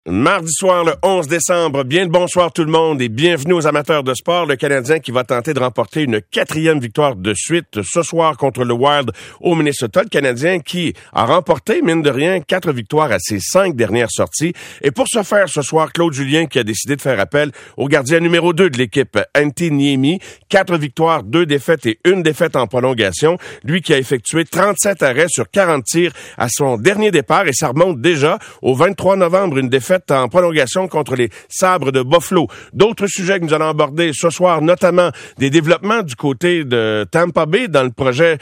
Mardi soir, le 11 décembre, bien le bonsoir tout le monde et bienvenue aux amateurs de sport. Le Canadien qui va tenter de remporter une 4e victoire de suite ce soir contre le Wild au Minnesota. Le Canadien qui a remporté, mine de rien, 4 victoires à ses 5 dernières sorties. Et pour ce faire, ce soir, Claude Julien qui a décidé de faire appel au gardien numéro 2 de l'équipe, Antti Niemi. 4 victoires, 2 défaites et 1 défaite en prolongation. Lui qui a effectué 37 arrêts sur 40 tirs à son dernier départ et ça remonte déjà au 23 novembre, une défaite en prolongation contre les Sabres de Buffalo. D'autres sujets que nous allons aborder ce soir, notamment des développements du côté de Tampa Bay dans le projet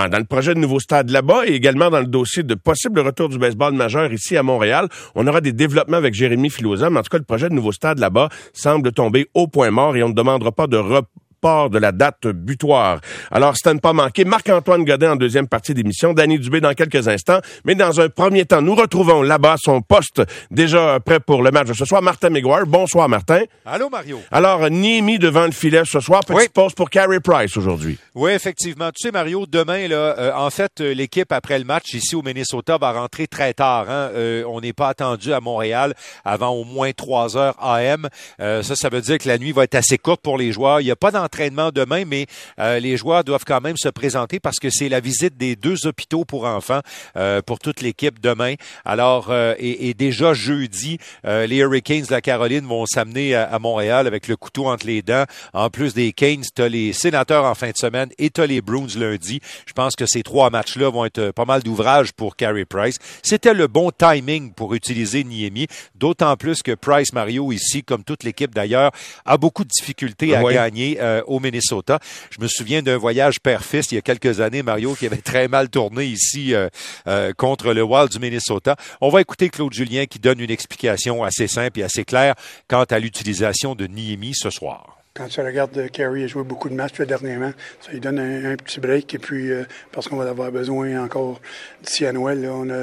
de nouveau stade là-bas et également dans le dossier de possible retour du baseball majeur ici à Montréal. On aura des développements avec Jérémy Filosa, mais en tout cas, le projet de nouveau stade là-bas semble tomber au point mort et on ne demandera pas de report de la date butoir. Alors, c'est à ne pas manquer. Marc-Antoine Godin en deuxième partie d'émission, Danny Dubé dans quelques instants. Mais dans un premier temps, nous retrouvons là-bas son poste déjà prêt pour le match de ce soir, Martin McGuire. Bonsoir, Martin. Allô, Mario. Alors, Niemi devant le filet ce soir. Petite pause pour Carey Price aujourd'hui. Oui, effectivement. Tu sais, Mario, demain, là, l'équipe, après le match ici au Minnesota, va rentrer très tard. On n'est pas attendu à Montréal avant au moins 3 heures AM. Ça veut dire que la nuit va être assez courte pour les joueurs. Il n'y a pas d'entraînement demain, mais les joueurs doivent quand même se présenter parce que c'est la visite des 2 hôpitaux pour enfants pour toute l'équipe demain. Alors, et déjà jeudi, les Hurricanes de la Caroline vont s'amener à Montréal avec le couteau entre les dents. En plus des Canes, t'as les Sénateurs en fin de semaine et t'as les Bruins lundi. Je pense que ces 3 matchs-là vont être pas mal d'ouvrage pour Carey Price. C'était le bon timing pour utiliser Niemi, d'autant plus que Price, Mario, ici, comme toute l'équipe d'ailleurs, a beaucoup de difficultés à gagner au Minnesota. Je me souviens d'un voyage père-fils il y a quelques années, Mario, qui avait très mal tourné ici contre le Wild du Minnesota. On va écouter Claude Julien qui donne une explication assez simple et assez claire quant à l'utilisation de Niemi ce soir. Quand tu regardes Carey a joué beaucoup de matchs dernièrement, ça lui donne un petit break et puis parce qu'on va avoir besoin encore d'ici à Noël, là, on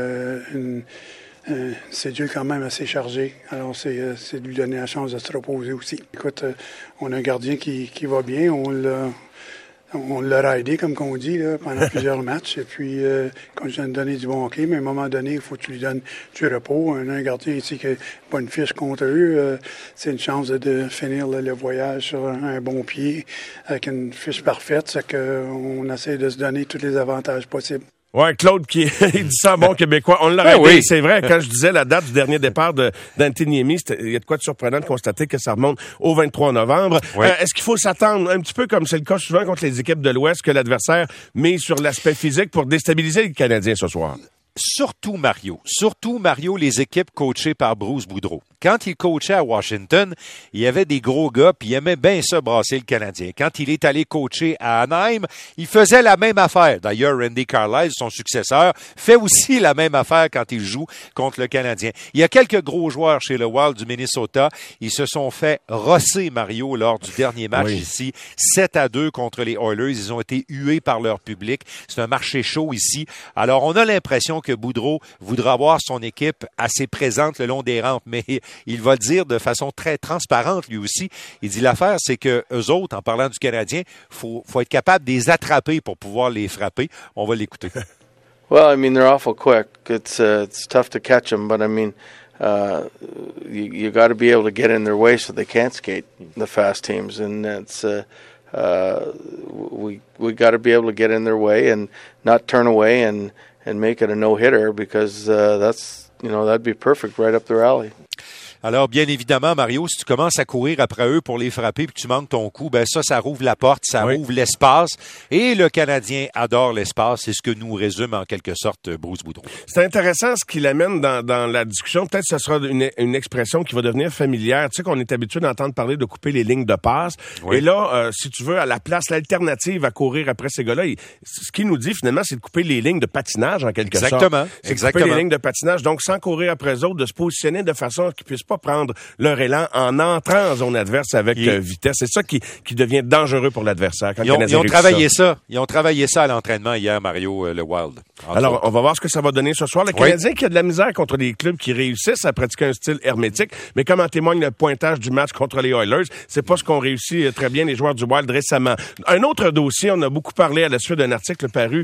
a une cédule quand même assez chargée. Alors, c'est de lui donner la chance de se reposer aussi. Écoute, on a un gardien qui va bien. On l'a aidé, comme on dit, là, pendant plusieurs matchs. Et puis, quand je viens de donner du bon hockey, mais à un moment donné, il faut que tu lui donnes du repos. Un gardien ici qui n'a pas une fiche contre eux, c'est une chance de finir le voyage sur un bon pied avec une fiche parfaite. C'est qu'on essaie de se donner tous les avantages possibles. Ouais, Claude qui il dit ça en bon québécois. On l'a raté, oui. C'est vrai. Quand je disais la date du dernier départ d'Antti Niemi, il y a de quoi de surprenant de constater que ça remonte au 23 novembre. Oui. Est-ce qu'il faut s'attendre, un petit peu comme c'est le cas souvent contre les équipes de l'Ouest, que l'adversaire met sur l'aspect physique pour déstabiliser les Canadiens ce soir? Surtout Mario, les équipes coachées par Bruce Boudreau. Quand il coachait à Washington, il y avait des gros gars, puis il aimait bien ça brasser le Canadien. Quand il est allé coacher à Anaheim, il faisait la même affaire. D'ailleurs, Randy Carlyle, son successeur, fait aussi la même affaire quand il joue contre le Canadien. Il y a quelques gros joueurs chez le Wild du Minnesota. Ils se sont fait rosser, Mario, lors du dernier match ici. 7-2 contre les Oilers. Ils ont été hués par leur public. C'est un marché chaud ici. Alors, on a l'impression que Boudreau voudra avoir son équipe assez présente le long des rampes, mais il va le dire de façon très transparente lui aussi. Il dit l'affaire, c'est que eux autres, en parlant du Canadien, faut être capable de les attraper pour pouvoir les frapper. On va l'écouter. Well, I mean, they're awful quick. It's tough to catch them, but I mean, you got to be able to get in their way so they can't skate the fast teams, and it's we got to be able to get in their way and not turn away and make it a no-hitter because that'd be perfect right up their alley. Alors, bien évidemment, Mario, si tu commences à courir après eux pour les frapper puis que tu manques ton coup, ben ça rouvre la porte, ça rouvre l'espace. Et le Canadien adore l'espace. C'est ce que nous résume en quelque sorte Bruce Boudreau. C'est intéressant ce qu'il amène dans la discussion. Peut-être que ce sera une expression qui va devenir familière. Tu sais qu'on est habitué d'entendre parler de couper les lignes de passe. Oui. Et là, si tu veux, à la place, l'alternative à courir après ces gars-là, ce qu'il nous dit finalement, c'est de couper les lignes de patinage en quelque sorte. Exactement. C'est de couper les lignes de patinage. Donc, sans courir après eux autres, de se positionner de façon à qu'ils puissent pas prendre leur élan en entrant en zone adverse avec vitesse. C'est ça qui devient dangereux pour l'adversaire. Quand ils ont travaillé ça. Ils ont travaillé ça à l'entraînement hier, Mario, le Wild. Alors, on va voir ce que ça va donner ce soir. Le Canadien qui a de la misère contre des clubs qui réussissent à pratiquer un style hermétique, mais comme en témoigne le pointage du match contre les Oilers, c'est pas ce qu'ont réussi très bien les joueurs du Wild récemment. Un autre dossier, on a beaucoup parlé à la suite d'un article paru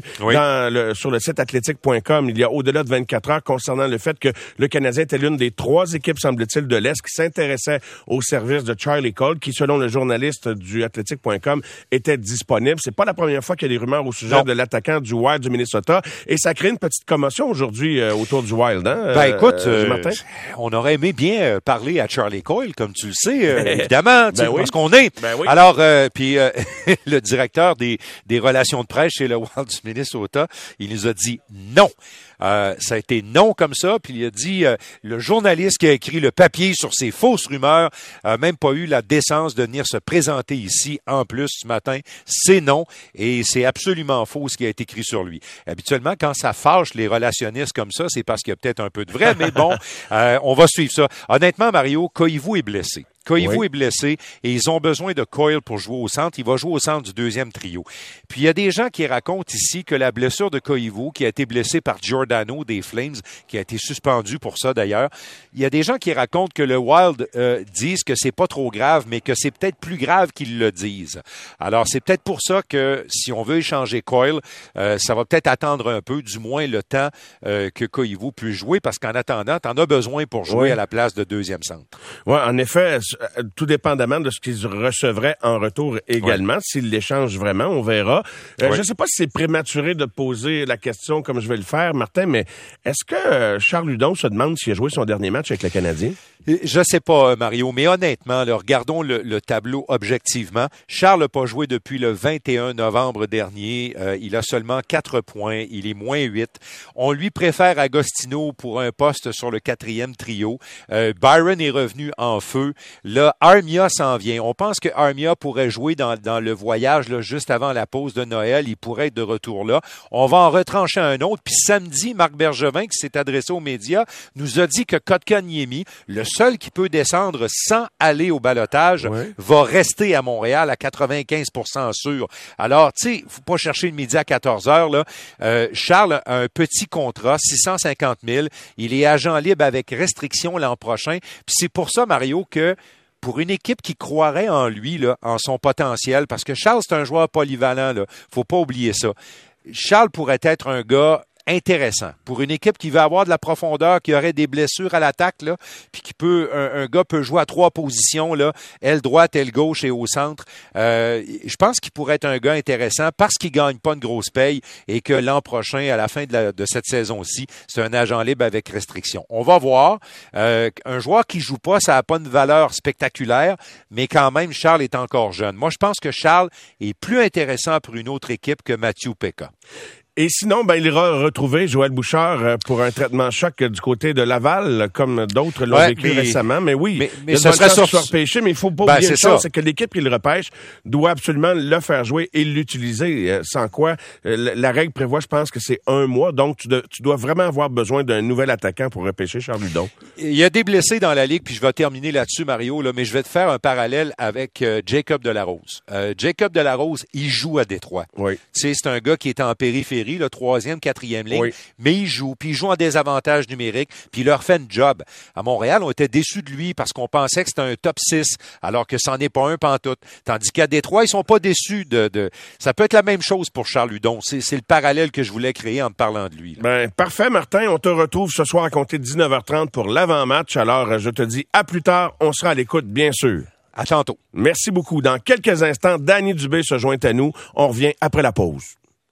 sur le site athletic.com il y a au-delà de 24 heures concernant le fait que le Canadien était l'une des 3 équipes, semble-t-il, de l'Est qui s'intéressait au service de Charlie Cole, qui, selon le journaliste du athletic.com, était disponible. C'est pas la première fois qu'il y a des rumeurs au sujet de l'attaquant du Wild du Minnesota, et ça crée une petite commotion aujourd'hui autour du Wild. Écoute, on aurait aimé bien parler à Charlie Cole, comme tu le sais, évidemment, parce qu'on est. Alors, puis le directeur des relations de presse chez le Wild du Minnesota, il nous a dit non. Ça a été non comme ça, puis il a dit le journaliste qui a écrit le papier sur ces fausses rumeurs a même pas eu la décence de venir se présenter ici en plus ce matin. C'est non, et c'est absolument faux ce qui a été écrit sur lui. Habituellement, quand ça fâche les relationnistes comme ça, c'est parce qu'il y a peut-être un peu de vrai, mais bon, on va suivre ça. Honnêtement, Mario, Koivu est blessé. Koivu est blessé et ils ont besoin de Coyle pour jouer au centre. Il va jouer au centre du deuxième trio. Puis il y a des gens qui racontent ici que la blessure de Koivu, qui a été blessé par Giordano des Flames, qui a été suspendu pour ça d'ailleurs, il y a des gens qui racontent que le Wild disent que c'est pas trop grave, mais que c'est peut-être plus grave qu'ils le disent. Alors c'est peut-être pour ça que si on veut échanger Coyle, ça va peut-être attendre un peu, du moins le temps que Koivu puisse jouer, parce qu'en attendant, t'en as besoin pour jouer à la place de deuxième centre. Ouais, en effet, tout dépendamment de ce qu'ils recevraient en retour également. S'ils l'échangent vraiment, on verra. Je ne sais pas si c'est prématuré de poser la question comme je vais le faire, Martin, mais est-ce que Charles Hudon se demande s'il a joué son dernier match avec le Canadien? Je sais pas, Mario, mais honnêtement, là, regardons le tableau objectivement. Charles n'a pas joué depuis le 21 novembre dernier. Il a seulement 4 points. Il est moins 8. On lui préfère Agostino pour un poste sur le 4e trio. Byron est revenu en feu. Là, Armia s'en vient. On pense que Armia pourrait jouer dans le voyage là, juste avant la pause de Noël. Il pourrait être de retour là. On va en retrancher un autre. Puis samedi, Marc Bergevin, qui s'est adressé aux médias, nous a dit que Kotkaniemi, le seul qui peut descendre sans aller au ballottage, va rester à Montréal à 95% sûr. Alors, tu sais, faut pas chercher le midi à 14 heures. Là. Charles a un petit contrat, 650 000. Il est agent libre avec restriction l'an prochain. Puis c'est pour ça, Mario, que pour une équipe qui croirait en lui, là, en son potentiel, parce que Charles, c'est un joueur polyvalent, là, faut pas oublier ça. Charles pourrait être un gars intéressant pour une équipe qui veut avoir de la profondeur, qui aurait des blessures à l'attaque, là, puis qui peut, un gars peut jouer à 3 positions, là, aile droite, aile gauche et au centre. Je pense qu'il pourrait être un gars intéressant parce qu'il gagne pas une grosse paye et que l'an prochain, à la fin de cette saison-ci, c'est un agent libre avec restriction. On va voir. Un joueur qui joue pas, ça n'a pas une valeur spectaculaire, mais quand même, Charles est encore jeune. Moi, je pense que Charles est plus intéressant pour une autre équipe que Mathieu Péka. Et sinon, il ira retrouver Joël Bouchard pour un traitement choc du côté de Laval, comme d'autres l'ont vécu récemment. Mais oui, mais ça serait repêché, mais il faut pas oublier une chose, c'est que l'équipe qui le repêche doit absolument le faire jouer et l'utiliser. Sans quoi, la règle prévoit, je pense que c'est 1 mois. Donc, tu dois vraiment avoir besoin d'un nouvel attaquant pour repêcher Charles Hudon. Il y a des blessés dans la Ligue, puis je vais terminer là-dessus, Mario, là, mais je vais te faire un parallèle avec Jacob Delarose. Jacob Delarose, il joue à Détroit. Oui. C'est un gars qui est en périphérie, le 3e, 4e ligne, mais il joue en désavantage numérique, puis il leur fait une job. À Montréal, on était déçus de lui parce qu'on pensait que c'était un top 6, alors que c'en est pas un pantoute. Tandis qu'à Détroit, ils sont pas déçus de... Ça peut être la même chose pour Charles Hudon. C'est le parallèle que je voulais créer en te parlant de lui. Parfait, Martin. On te retrouve ce soir à compter de 19h30 pour l'avant-match. Alors, je te dis à plus tard. On sera à l'écoute, bien sûr. À tantôt. Merci beaucoup. Dans quelques instants, Danny Dubé se joint à nous. On revient après la pause.